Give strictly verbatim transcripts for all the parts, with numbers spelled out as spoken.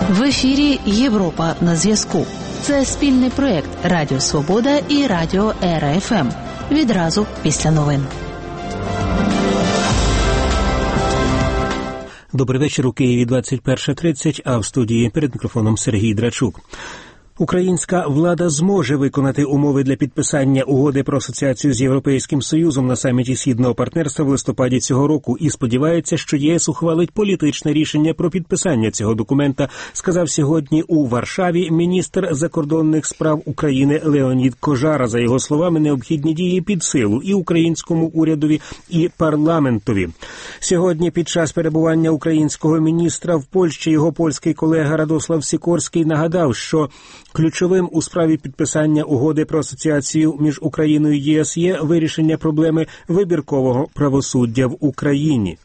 В ефірі «Європа на зв'язку». Це спільний проєкт Радіо Свобода і Радіо Ера Еф Ем. Відразу після новин. Добрий вечір. У Києві двадцять перша тридцять, а в студії перед мікрофоном Сергій Драчук. Українська влада зможе виконати умови для підписання угоди про асоціацію з Європейським Союзом на саміті Східного партнерства в листопаді цього року і сподівається, що ЄС ухвалить політичне рішення про підписання цього документа, сказав сьогодні у Варшаві міністр закордонних справ України Леонід Кожара. За його словами, необхідні дії під силу і українському урядові, і парламентові. Сьогодні під час перебування українського міністра в Польщі його польський колега Радослав Сікорський нагадав, що ключовим у справі підписання угоди про асоціацію між Україною і ЄС є вирішення проблеми вибіркового правосуддя в Україні.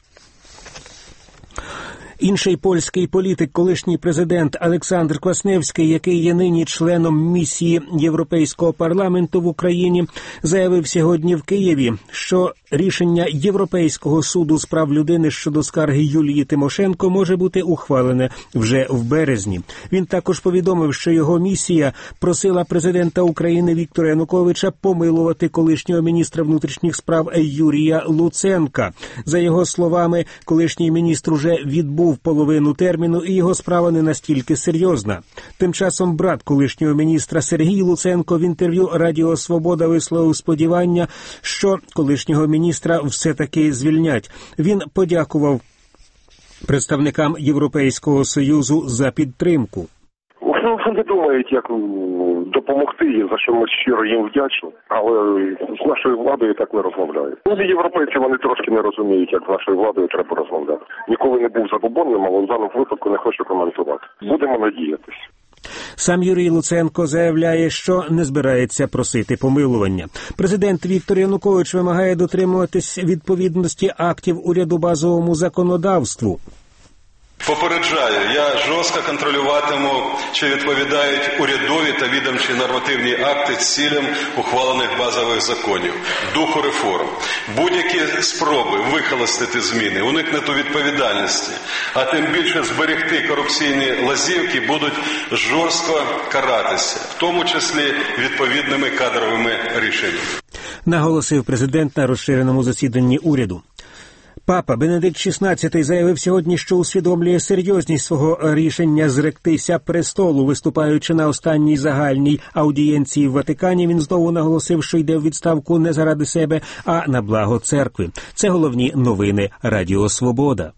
Інший польський політик, колишній президент Олександр Квасневський, який є нині членом місії Європейського парламенту в Україні, заявив сьогодні в Києві, що рішення Європейського суду з прав людини щодо скарги Юлії Тимошенко може бути ухвалене вже в березні. Він також повідомив, що його місія просила президента України Віктора Януковича помилувати колишнього міністра внутрішніх справ Юрія Луценка. За його словами, колишній міністр уже відбув половину терміну, і його справа не настільки серйозна. Тим часом брат колишнього міністра Сергій Луценко в інтерв'ю Радіо Свобода висловив сподівання, що колишнього міністра все-таки звільнять. Він подякував представникам Європейського Союзу за підтримку. Вони думають, як допомогти, за що ми щиро їм вдячні, але з нашою владою так не розмовляють. Ну, європейці, вони трошки не розуміють, як з нашою владою треба розмовляти. Ніколи не був забобонним, але в даному випадку не хочу коментувати. Будемо надіятись. Сам Юрій Луценко заявляє, що не збирається просити помилування. Президент Віктор Янукович вимагає дотримуватись відповідності актів уряду базовому законодавству. Попереджаю, я жорстко контролюватиму, чи відповідають урядові та відомчі нормативні акти цілям ухвалених базових законів, духу реформ. Будь-які спроби вихолостити зміни, уникнути відповідальності, а тим більше зберегти корупційні лазівки будуть жорстко каратися, в тому числі відповідними кадровими рішеннями. Наголосив президент на розширеному засіданні уряду. Папа Бенедикт шістнадцятий заявив сьогодні, що усвідомлює серйозність свого рішення зректися престолу. Виступаючи на останній загальній аудієнції в Ватикані, він знову наголосив, що йде в відставку не заради себе, а на благо церкви. Це головні новини Радіо Свобода.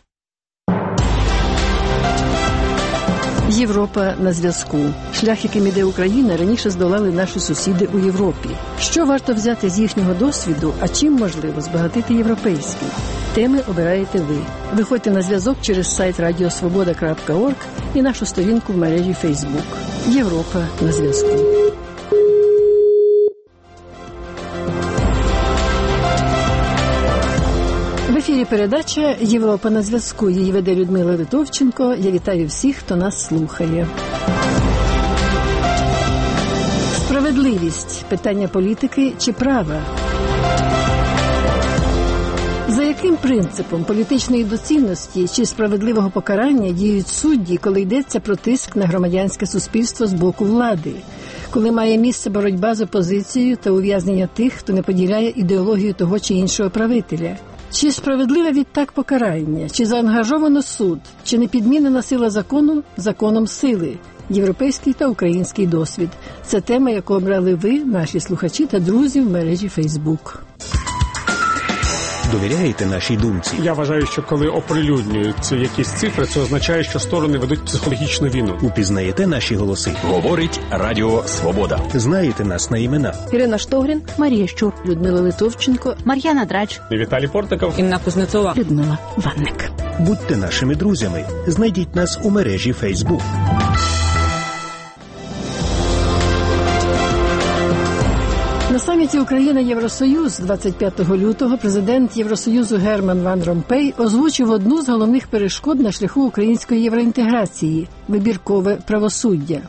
Європа на зв'язку. Шлях, яким іде Україна, раніше здолали наші сусіди у Європі. Що варто взяти з їхнього досвіду, а чим можливо збагатити європейський? Теми обираєте ви. Виходьте на зв'язок через сайт радіосвобода крапка орг і нашу сторінку в мережі Фейсбук. Європа на зв'язку. В ефірі передача «Європа на зв'язку». Її веде Людмила Литовченко. Я вітаю всіх, хто нас слухає. Справедливість – питання політики чи права? За яким принципом політичної доцільності чи справедливого покарання діють судді, коли йдеться про тиск на громадянське суспільство з боку влади? Коли має місце боротьба з опозицією та ув'язнення тих, хто не поділяє ідеологію того чи іншого правителя? Чи справедливе відтак покарання? Чи заангажовано суд? Чи не підмінена сила закону законом сили? Європейський та український досвід. Це тема, яку обрали ви, наші слухачі та друзі в мережі Фейсбук. Довіряєте нашій думці? Я вважаю, що коли оприлюднюються якісь цифри, це означає, що сторони ведуть психологічну війну. Упізнаєте наші голоси? Говорить Радіо Свобода. Знаєте нас на імена? Ірина Штогрін, Марія Щур, Людмила Литовченко, Мар'яна Драч, Віталій Портников, Інна Кузнецова, Людмила Ванник. Будьте нашими друзями. Знайдіть нас у мережі Фейсбук. На саміті Україна-Євросоюз двадцять п'ятого лютого президент Євросоюзу Герман Ван Ромпей озвучив одну з головних перешкод на шляху української євроінтеграції – вибіркове правосуддя.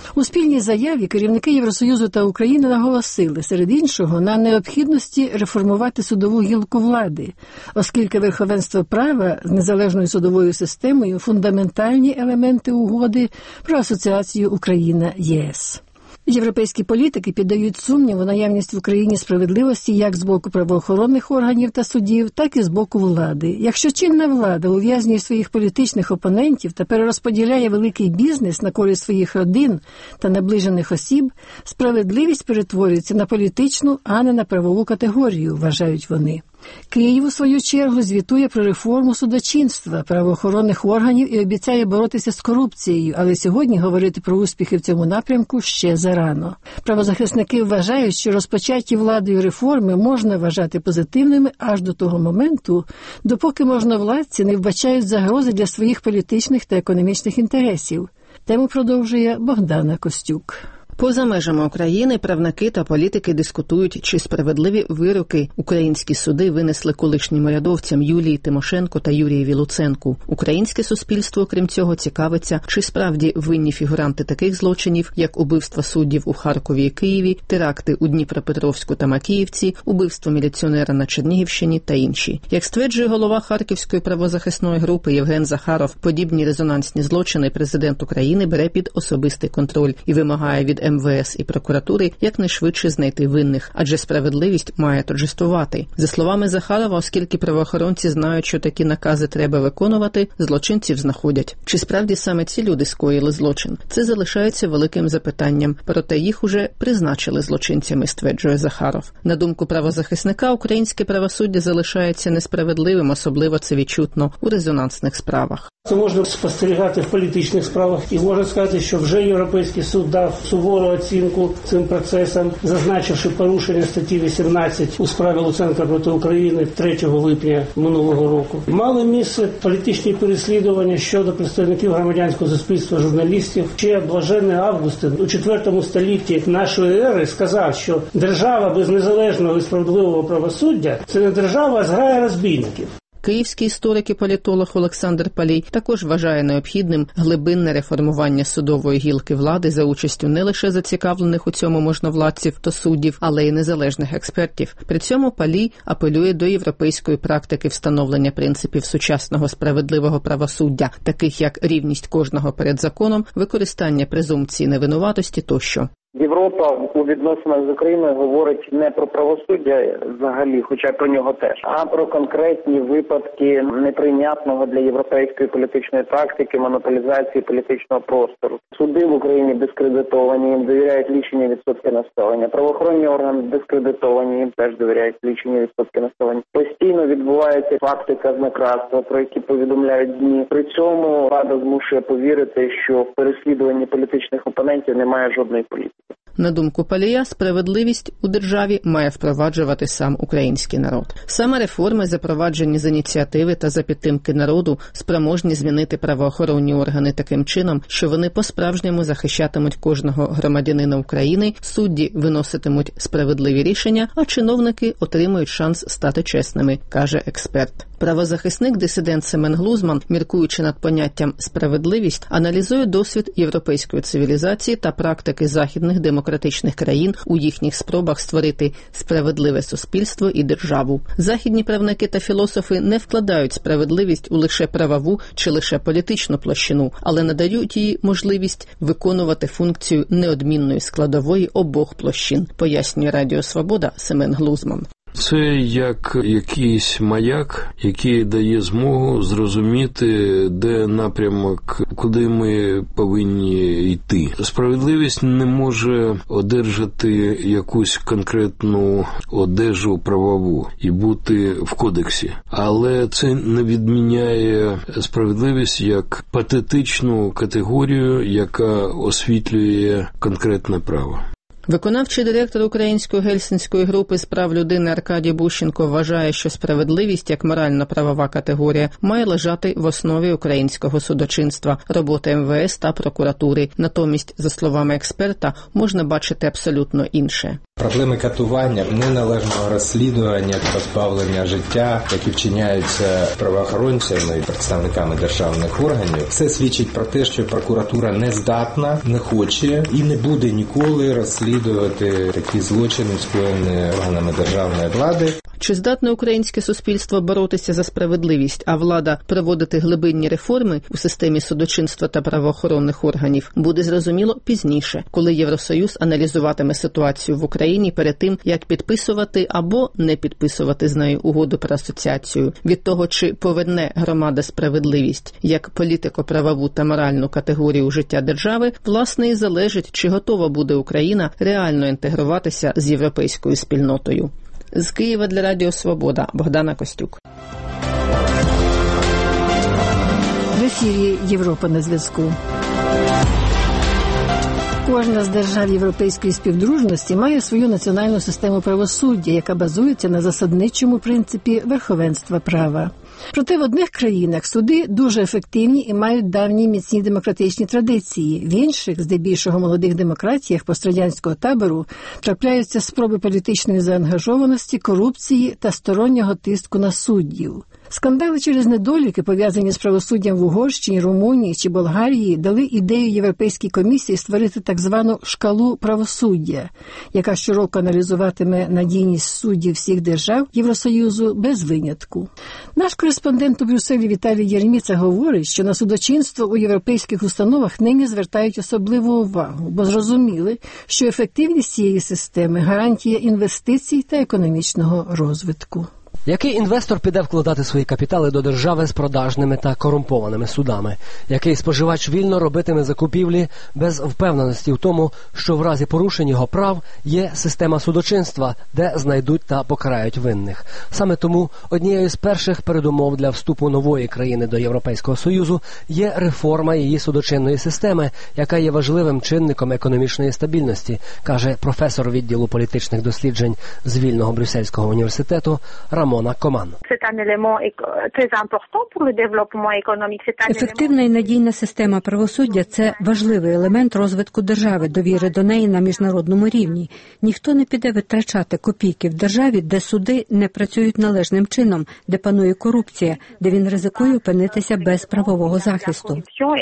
У спільній заяві керівники Євросоюзу та України наголосили, серед іншого, на необхідності реформувати судову гілку влади, оскільки верховенство права з незалежною судовою системою – фундаментальні елементи угоди про асоціацію Україна-ЄС. Європейські політики піддають сумніву наявність в Україні справедливості як з боку правоохоронних органів та судів, так і з боку влади. Якщо чинна влада ув'язнює своїх політичних опонентів та перерозподіляє великий бізнес на користь своїх родин та наближених осіб, справедливість перетворюється на політичну, а не на правову категорію, вважають вони. Київ, у свою чергу, звітує про реформу судочинства, правоохоронних органів і обіцяє боротися з корупцією, але сьогодні говорити про успіхи в цьому напрямку ще зарано. Правозахисники вважають, що розпочаті владою реформи можна вважати позитивними аж до того моменту, допоки можновладці не вбачають загрози для своїх політичних та економічних інтересів. Тему продовжує Богдана Костюк. Поза межами України правники та політики дискутують, чи справедливі вироки українські суди винесли колишнім урядовцям Юлії Тимошенко та Юрієві Луценку. Українське суспільство, крім цього, цікавиться, чи справді винні фігуранти таких злочинів, як убивства суддів у Харкові і Києві, теракти у Дніпропетровську та Макіївці, убивство міліціонера на Чернігівщині та інші. Як стверджує голова Харківської правозахисної групи Євген Захаров, подібні резонансні злочини президент України бере під особистий контроль і вимагає від ем ве ес і прокуратури якнайшвидше знайти винних, адже справедливість має торжествувати. За словами Захарова, оскільки правоохоронці знають, що такі накази треба виконувати, злочинців знаходять. Чи справді саме ці люди скоїли злочин? Це залишається великим запитанням, проте їх уже призначили злочинцями, стверджує Захаров. На думку правозахисника, українське правосуддя залишається несправедливим, особливо це відчутно у резонансних справах. Це можна спостерігати в політичних справах, і можна сказати, що вже Європейський суд дав сувору оцінку цим процесам, зазначивши порушення статті вісімнадцять у справі Луценка проти України третього липня минулого року. Мали місце політичні переслідування щодо представників громадянського суспільства, журналістів. Ще блаженний Августин у четвертому столітті нашої ери сказав, що держава без незалежного і справедливого правосуддя – це не держава, а зграя розбійників. Київський історик і політолог Олександр Палій також вважає необхідним глибинне реформування судової гілки влади за участю не лише зацікавлених у цьому можновладців та суддів, але й незалежних експертів. При цьому Палій апелює до європейської практики встановлення принципів сучасного справедливого правосуддя, таких як рівність кожного перед законом, використання презумпції невинуватості тощо. Європа у відносинах з Україною говорить не про правосуддя взагалі, хоча про нього теж, а про конкретні випадки неприйнятного для європейської політичної практики монополізації політичного простору. Суди в Україні дискредитовані, їм довіряють лічені відсотки населення. Правоохоронні органи дискредитовані, їм теж довіряють лічені відсотки населення. Постійно відбуваються факти казнокрадства, про які повідомляють ЗМІ. При цьому Рада змушує повірити, що в переслідуванні політичних опонентів немає жодної політики. На думку Палія, справедливість у державі має впроваджувати сам український народ. Саме реформи, запроваджені з ініціативи та за підтримки народу, спроможні змінити правоохоронні органи таким чином, що вони по-справжньому захищатимуть кожного громадянина України, судді виноситимуть справедливі рішення, а чиновники отримують шанс стати чесними, каже експерт. Правозахисник-дисидент Семен Глузман, міркуючи над поняттям «справедливість», аналізує досвід європейської цивілізації та практики західних демократичних країн у їхніх спробах створити справедливе суспільство і державу. Західні правники та філософи не вкладають справедливість у лише правову чи лише політичну площину, але надають їй можливість виконувати функцію неодмінної складової обох площин, пояснює Радіо Свобода Семен Глузман. Це як якийсь маяк, який дає змогу зрозуміти, де напрямок, куди ми повинні йти. Справедливість не може одержати якусь конкретну одежу правову і бути в кодексі. Але це не відміняє справедливість як патетичну категорію, яка освітлює конкретне право. Виконавчий директор Української гельсінської групи з прав людини Аркадій Бущенко вважає, що справедливість як морально-правова категорія має лежати в основі українського судочинства, роботи ем ве ес та прокуратури. Натомість, за словами експерта, можна бачити абсолютно інше. Проблеми катування, неналежного розслідування, позбавлення життя, які вчиняються правоохоронцями і представниками державних органів, все свідчить про те, що прокуратура не здатна, не хоче і не буде ніколи розслідувати такі злочини, скоєні органами державної влади. Чи здатне українське суспільство боротися за справедливість, а влада проводити глибинні реформи у системі судочинства та правоохоронних органів, буде зрозуміло пізніше, коли Євросоюз аналізуватиме ситуацію в Україні перед тим, як підписувати або не підписувати з нею угоду про асоціацію. Від того, чи поверне громада справедливість як політико-правову та моральну категорію життя держави, власне і залежить, чи готова буде Україна реально інтегруватися з європейською спільнотою. З Києва для Радіо Свобода Богдана Костюк. В ефірі Європа на зв'язку. Кожна з держав європейської співдружності має свою національну систему правосуддя, яка базується на засадничому принципі верховенства права. Проте в одних країнах суди дуже ефективні і мають давні міцні демократичні традиції. В інших, здебільшого молодих демократіях пострадянського табору, трапляються спроби політичної заангажованості, корупції та стороннього тиску на суддів. Скандали через недоліки, пов'язані з правосуддям в Угорщині, Румунії чи Болгарії, дали ідею Європейській комісії створити так звану шкалу правосуддя, яка щороку аналізуватиме надійність суддів всіх держав Євросоюзу без винятку. Наш кореспондент у Брюсселі Віталій Єрміца говорить, що на судочинство у європейських установах нині звертають особливу увагу, бо зрозуміли, що ефективність цієї системи – гарантія інвестицій та економічного розвитку. Який інвестор піде вкладати свої капітали до держави з продажними та корумпованими судами? Який споживач вільно робитиме закупівлі без впевненості в тому, що в разі порушень його прав є система судочинства, де знайдуть та покарають винних? Саме тому однією з перших передумов для вступу нової країни до Європейського Союзу є реформа її судочинної системи, яка є важливим чинником економічної стабільності, каже професор відділу політичних досліджень з Вільного Брюссельського університету Рамон Коман. Ефективна і надійна система правосуддя – це важливий елемент розвитку держави, довіри до неї на міжнародному рівні. Ніхто не піде витрачати копійки в державі, де суди не працюють належним чином, де панує корупція, де він ризикує опинитися без правового захисту.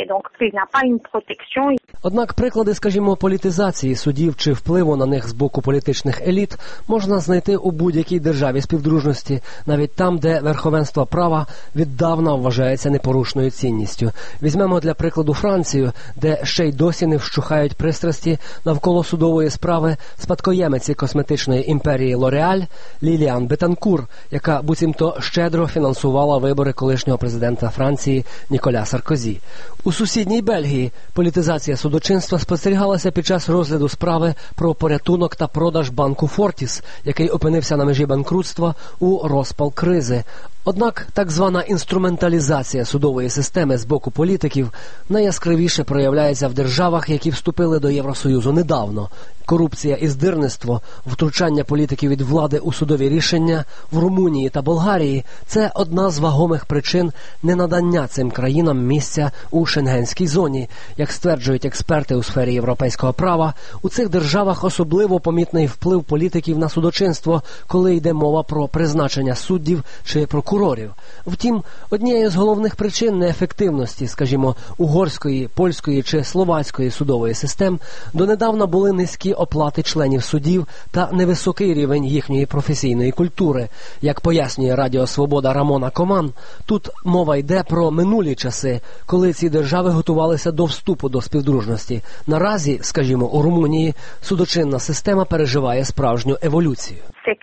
Однак приклади, скажімо, політизації судів чи впливу на них з боку політичних еліт можна знайти у будь-якій державі співдружності, навіть там, де верховенство права віддавна вважається непорушною цінністю. Візьмемо для прикладу Францію, де ще й досі не вщухають пристрасті навколо судової справи спадкоємиці косметичної імперії Лореаль Ліліан Бетанкур, яка буцімто щедро фінансувала вибори колишнього президента Франції Ніколя Саркозі. У сусідній Бельгії політизація судочинства спостерігалася під час розгляду справи про порятунок та продаж банку Фортіс, який опинився на межі банкрутства у розпал кризи. Однак так звана інструменталізація судової системи з боку політиків найяскравіше проявляється в державах, які вступили до Євросоюзу недавно. Корупція і здирництво, втручання політиків від влади у судові рішення в Румунії та Болгарії – це одна з вагомих причин ненадання цим країнам місця у шенгенській зоні. Як стверджують експерти у сфері європейського права, у цих державах особливо помітний вплив політиків на судочинство, коли йде мова про призначення суддів чи прокурорів. Втім, однією з головних причин неефективності, скажімо, угорської, польської чи словацької судової систем донедавна були низькі оплати членів судів та невисокий рівень їхньої професійної культури. Як пояснює Радіо Свобода Рамона Коман, тут мова йде про минулі часи, коли ці держави готувалися до вступу до співдружності. Наразі, скажімо, у Румунії судочинна система переживає справжню еволюцію.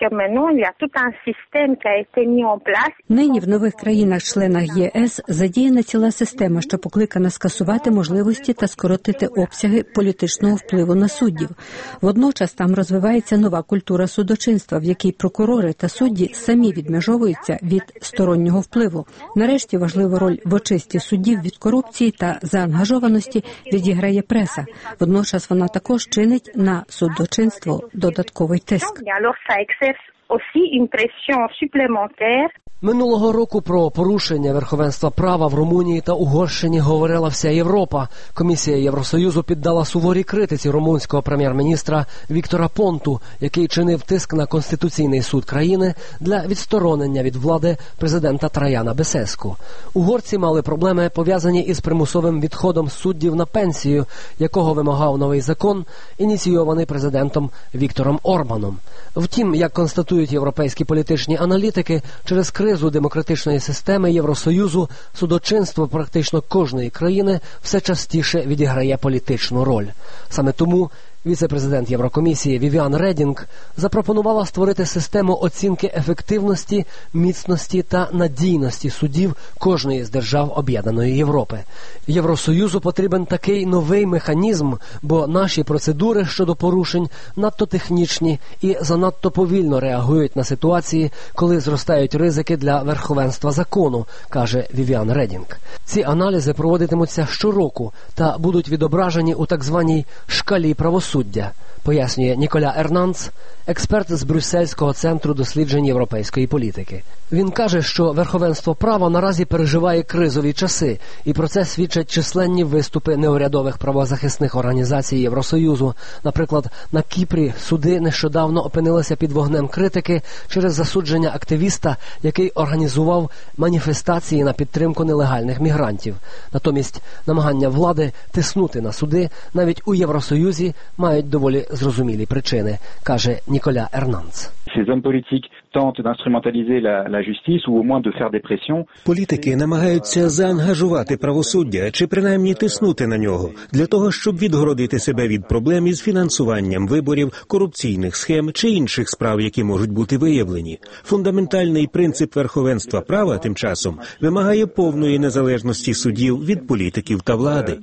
Нині в нових країнах-членах ЄС задіяна ціла система, що покликана скасувати можливості та скоротити обсяги політичного впливу на суддів. Водночас там розвивається нова культура судочинства, в якій прокурори та судді самі відмежовуються від стороннього впливу. Нарешті важливу роль в очисті суддів від корупції та заангажованості відіграє преса. Водночас вона також чинить на судочинство додатковий тиск. aussi une pression supplémentaire. Минулого року про порушення верховенства права в Румунії та Угорщині говорила вся Європа. Комісія Євросоюзу піддала суворій критиці румунського прем'єр-міністра Віктора Понту, який чинив тиск на Конституційний суд країни для відсторонення від влади президента Траяна Бесеску. Угорці мали проблеми, пов'язані із примусовим відходом суддів на пенсію, якого вимагав новий закон, ініційований президентом Віктором Орбаном. Втім, як констатують європейські політичні аналітики, через кризу демократичної системи Євросоюзу судочинство практично кожної країни все частіше відіграє політичну роль. Саме тому віце-президент Єврокомісії Вівіан Редінг запропонувала створити систему оцінки ефективності, міцності та надійності судів кожної з держав Об'єднаної Європи. Євросоюзу потрібен такий новий механізм, бо наші процедури щодо порушень надто технічні і занадто повільно реагують на ситуації, коли зростають ризики для верховенства закону, каже Вівіан Редінг. Ці аналізи проводитимуться щороку та будуть відображені у так званій шкалі правосуддя. Суддя, пояснює Ніколя Ернанц, експерт з Брюссельського центру досліджень європейської політики. Він каже, що верховенство права наразі переживає кризові часи, і про це свідчать численні виступи неурядових правозахисних організацій Євросоюзу. Наприклад, на Кіпрі суди нещодавно опинилися під вогнем критики через засудження активіста, який організував маніфестації на підтримку нелегальних мігрантів. Натомість намагання влади тиснути на суди навіть у Євросоюзі мають доволі зрозумілі причини, каже Ніколя Ернанц. Політики намагаються заангажувати правосуддя чи принаймні тиснути на нього для того, щоб відгородити себе від проблем із фінансуванням виборів, корупційних схем чи інших справ, які можуть бути виявлені. Фундаментальний принцип верховенства права тим часом вимагає повної незалежності судів від політиків та влади.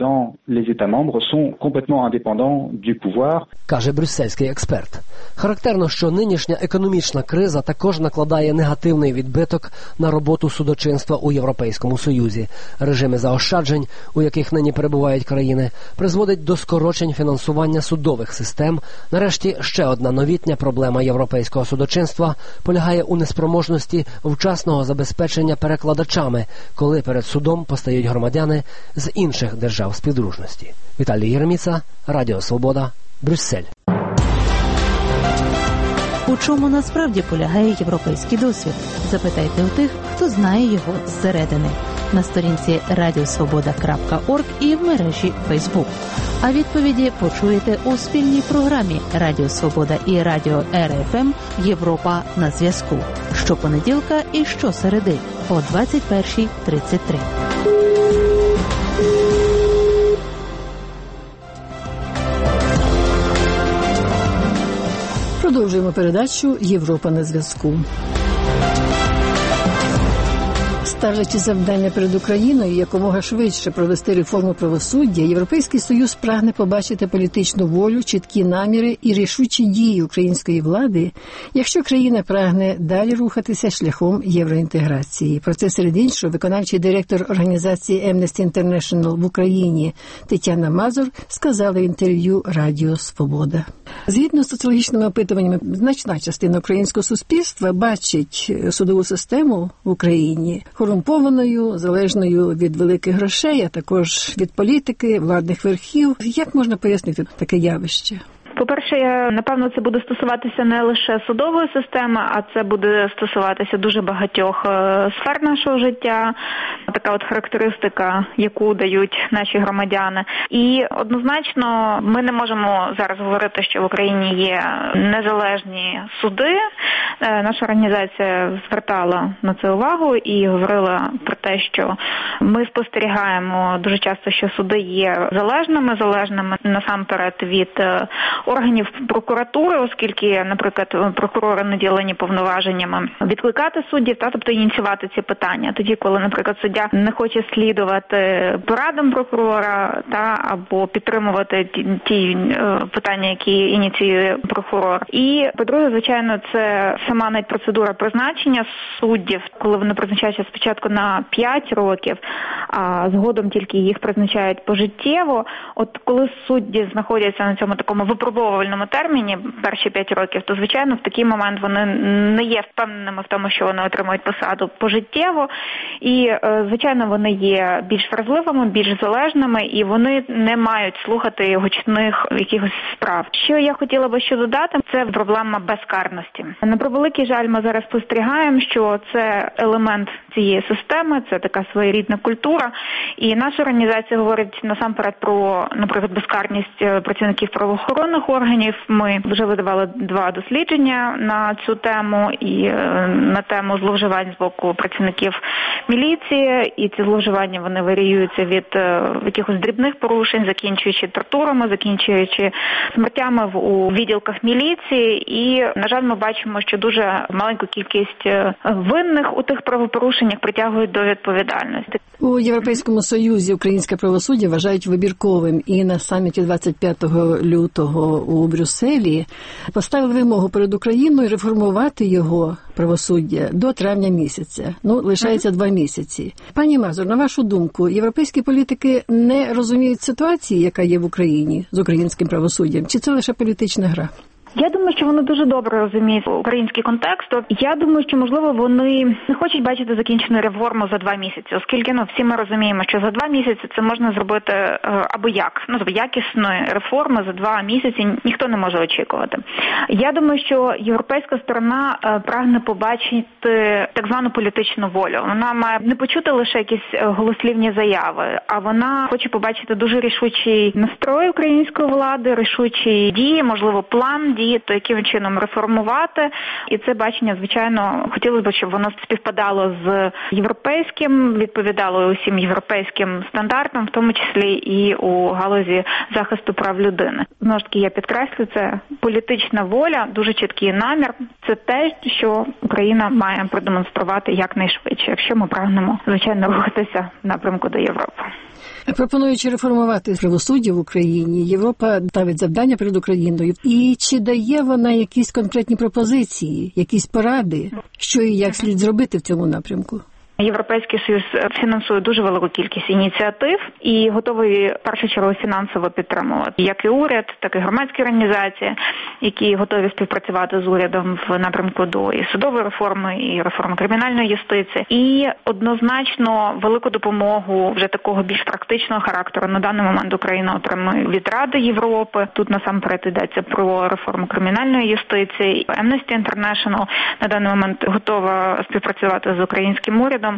Каже брюссельський експерт. Характерно, що нинішня економічна криза також накладає негативний відбиток на роботу судочинства у Європейському Союзі. Режими заощаджень, у яких нині перебувають країни, призводить до скорочень фінансування судових систем. Нарешті, ще одна новітня проблема європейського судочинства полягає у неспроможності вчасного забезпечення перекладачами, коли перед судом постають громадяни з інших держав співдружності. Віталій Єреміца, Радіо Свобода, Брюссель. У чому насправді полягає європейський досвід? Запитайте у тих, хто знає його зсередини. На сторінці радіо свобода крапка орг і в мережі Фейсбук. А відповіді почуєте у спільній програмі Радіо Свобода і Радіо РФМ «Європа на зв'язку» щопонеділка і щосереди о двадцять перша тридцять три. Продовжуємо передачу «Європа на зв'язку». Ставлячи завдання перед Україною якомога швидше провести реформу правосуддя, Європейський Союз прагне побачити політичну волю, чіткі наміри і рішучі дії української влади, якщо країна прагне далі рухатися шляхом євроінтеграції. Про це, серед іншого, виконавчий директор організації Amnesty International в Україні Тетяна Мазур сказала в інтерв'ю Радіо Свобода. Згідно з соціологічними опитуваннями, значна частина українського суспільства бачить судову систему в Україні корумпованою, залежною від великих грошей, а також від політики, владних верхів. Як можна пояснити таке явище? По-перше, напевно, це буде стосуватися не лише судової системи, а це буде стосуватися дуже багатьох сфер нашого життя. Така от характеристика, яку дають наші громадяни. І однозначно ми не можемо зараз говорити, що в Україні є незалежні суди. Наша організація звертала на це увагу і говорила про те, що ми спостерігаємо дуже часто, що суди є залежними, залежними насамперед від органів прокуратури, оскільки, наприклад, прокурори наділені повноваженнями відкликати суддів, та тобто ініціювати ці питання. Тоді, коли, наприклад, суддя не хоче слідувати порадам прокурора, та або підтримувати ті, ті питання, які ініціює прокурор. І, по-друге, звичайно, це сама навіть процедура призначення суддів, коли вони призначаються спочатку на п'ять років, а згодом тільки їх призначають пожиттєво. От коли судді знаходяться на цьому такому випробуванні випробовувальному терміні, перші п'ять років, то, звичайно, в такий момент вони не є впевненими в тому, що вони отримують посаду пожиттєво. І, звичайно, вони є більш вразливими, більш залежними, і вони не мають слухати гучних якихось справ. Що я хотіла би ще додати, це проблема безкарності. На превеликий жаль, ми зараз спостерігаємо, що це елемент цієї системи, це така своєрідна культура. І наша організація говорить насамперед про, наприклад, безкарність працівників правоохоронних органів. Ми вже видавали два дослідження на цю тему і на тему зловживань з боку працівників міліції. І ці зловживання, вони варіюються від якихось дрібних порушень, закінчуючи тортурами, закінчуючи смертями у відділках міліції. І, на жаль, ми бачимо, що дуже маленьку кількість винних у тих правопорушеннях притягують до відповідальності. У Європейському Союзі українське правосуддя вважають вибірковим, і на саміті двадцять п'ятого лютого у Брюсселі поставили вимогу перед Україною реформувати його правосуддя до травня місяця. Ну, лишається два місяці. Пані Мазур, на вашу думку, європейські політики не розуміють ситуації, яка є в Україні з українським правосуддям, чи це лише політична гра? Я думаю, що вони дуже добре розуміють український контекст. Я думаю, що, можливо, вони не хочуть бачити закінчену реформу за два місяці, оскільки, ну, всі ми розуміємо, що за два місяці це можна зробити е, або як. Ну, тобто якісної реформи за два місяці ніхто не може очікувати. Я думаю, що європейська сторона е, прагне побачити так звану політичну волю. Вона має не почути лише якісь голослівні заяви, а вона хоче побачити дуже рішучий настрой української влади, рішучі дії, можливо, план дії, то яким чином реформувати. І це бачення, звичайно, хотілося б, щоб воно співпадало з європейським, відповідало усім європейським стандартам, в тому числі і у галузі захисту прав людини. Знову ж таки, я підкреслю, це політична воля, дуже чіткий намір. Це те, що Україна має продемонструвати якнайшвидше, якщо ми прагнемо, звичайно, рухатися в напрямку до Європи. Пропонуючи реформувати правосуддя в Україні, Європа ставить завдання перед Україною. І чи дає вона якісь конкретні пропозиції, якісь поради, що і як слід зробити в цьому напрямку? Європейський Союз фінансує дуже велику кількість ініціатив і готовий в першу чергу фінансово підтримувати як і уряд, так і громадські організації, які готові співпрацювати з урядом в напрямку до і судової реформи, і реформи кримінальної юстиції. І однозначно велику допомогу вже такого більш практичного характеру на даний момент Україна отримує від Ради Європи. Тут насамперед йдеться про реформу кримінальної юстиції. Amnesty International на даний момент готова співпрацювати з українським урядом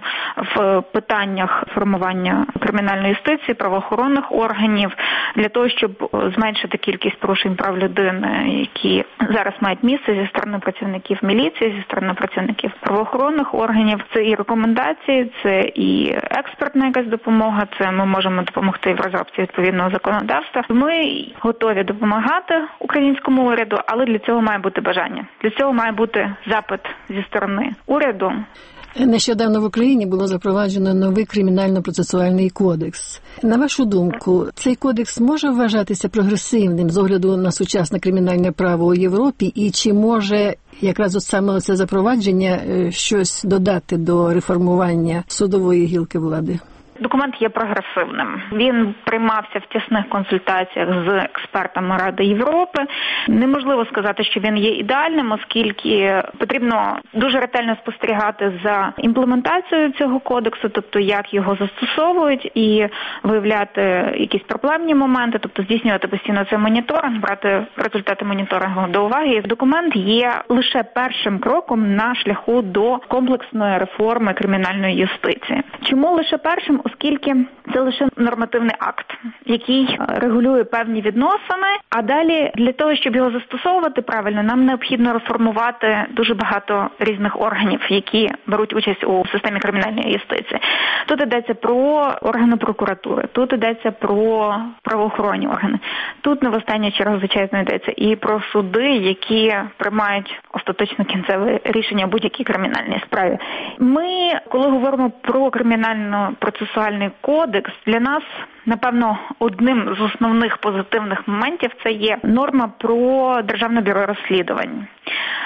в питаннях формування кримінальної юстиції, правоохоронних органів, для того, щоб зменшити кількість порушень прав людини, які зараз мають місце зі сторони працівників міліції, зі сторони працівників правоохоронних органів. Це і рекомендації, це і експертна якась допомога, це ми можемо допомогти в розробці відповідного законодавства. Ми готові допомагати українському уряду, але для цього має бути бажання. Для цього має бути запит зі сторони уряду. Нещодавно в Україні було запроваджено новий кримінально-процесуальний кодекс. На вашу думку, цей кодекс може вважатися прогресивним з огляду на сучасне кримінальне право у Європі? І чи може якраз от саме це запровадження щось додати до реформування судової гілки влади? Документ є прогресивним. Він приймався в тісних консультаціях з експертами Ради Європи. Неможливо сказати, що він є ідеальним, оскільки потрібно дуже ретельно спостерігати за імплементацією цього кодексу, тобто як його застосовують, і виявляти якісь проблемні моменти, тобто здійснювати постійно цей моніторинг, брати результати моніторингу до уваги. Документ є лише першим кроком на шляху до комплексної реформи кримінальної юстиції. Чому лише першим? Оскільки це лише нормативний акт, який регулює певні відносини, а далі для того, щоб його застосовувати правильно, нам необхідно реформувати дуже багато різних органів, які беруть участь у системі кримінальної юстиції. Тут йдеться про органи прокуратури, тут йдеться про правоохоронні органи, тут не в останню чергу, звичайно, йдеться і про суди, які приймають остаточно кінцеве рішення в будь-якій кримінальній справі. Ми, коли говоримо про кримінально-процесуальний кодекс, для нас, напевно, одним з основних позитивних моментів це є норма про Державне бюро розслідувань.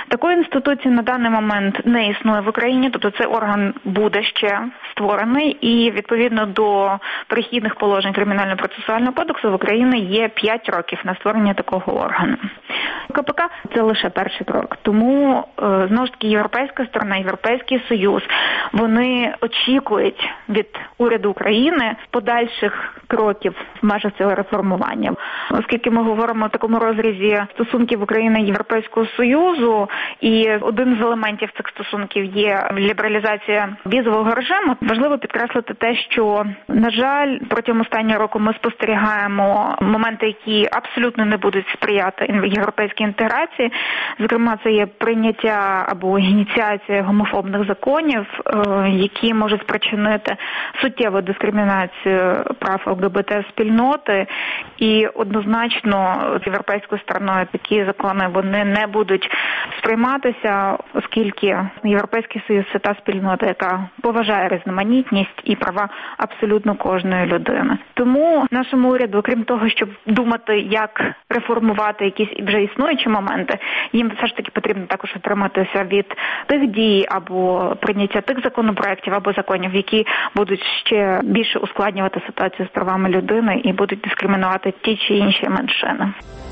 Такої інституції на даний момент не існує в Україні, тобто цей орган буде ще створений, і відповідно до перехідних положень Кримінально-процесуального кодексу в Україні є п'ять років на створення такого органу. КПК – це лише перший крок. Тому, знову ж таки, європейська сторона, Європейський Союз, вони очікують від уряду України подальших кроків в межах цього реформування. Оскільки ми говоримо в такому розрізі стосунків України і Європейського Союзу, і один з елементів цих стосунків є лібералізація візового режиму, важливо підкреслити те, що, на жаль, протягом останнього року ми спостерігаємо моменти, які абсолютно не будуть сприяти європейській інтеграції. Зокрема, це є прийняття або ініціація гомофобних законів, які можуть спричинити суттєву дискримінацію прав ЛГБТ-спільноти. І однозначно європейською стороною такі закони вони не будуть сприйматися, оскільки Європейський Союз – це та спільнота, яка поважає різноманітність і права абсолютно кожної людини. Тому нашому уряду, крім того, щоб думати, як реформувати якісь вже існуючі моменти, їм все ж таки потрібно також утриматися від тих дій або прийняття тих законопроєктів або законів, які будуть ще більше ускладнювати ситуацію з правами людини і будуть дискримінувати ті чи інші меншини.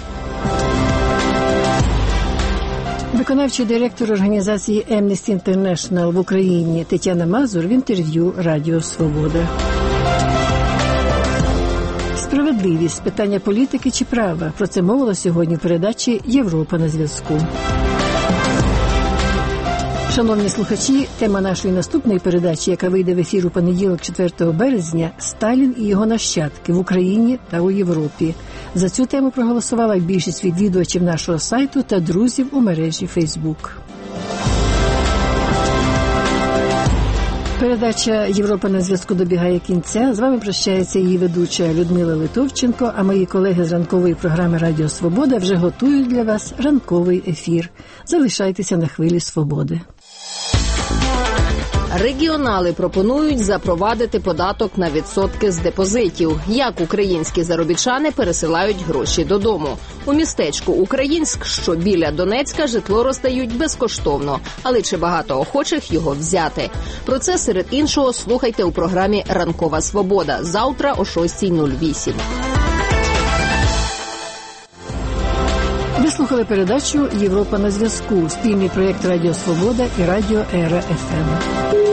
Виконавчий директор організації Amnesty International в Україні Тетяна Мазур в інтерв'ю Радіо Свобода. Справедливість – питання політики чи права. Про це мовила сьогодні в передачі «Європа на зв'язку». Шановні слухачі, тема нашої наступної передачі, яка вийде в ефір у понеділок четвертого березня – «Сталін і його нащадки в Україні та у Європі». За цю тему проголосувала більшість відвідувачів нашого сайту та друзів у мережі Фейсбук. Передача «Європа на зв'язку» добігає кінця. З вами прощається її ведуча Людмила Литовченко, а мої колеги з ранкової програми «Радіо Свобода» вже готують для вас ранковий ефір. Залишайтеся на хвилі свободи. Регіонали пропонують запровадити податок на відсотки з депозитів. Як українські заробітчани пересилають гроші додому. У містечку Українськ, що біля Донецька, житло роздають безкоштовно. Але чи багато охочих його взяти? Про це, серед іншого, слухайте у програмі «Ранкова свобода» завтра о шостій нуль вісім. Ви слухали передачу «Європа на зв'язку» – спільний проєкт «Радіо Свобода» і «Радіо Ера еф ем».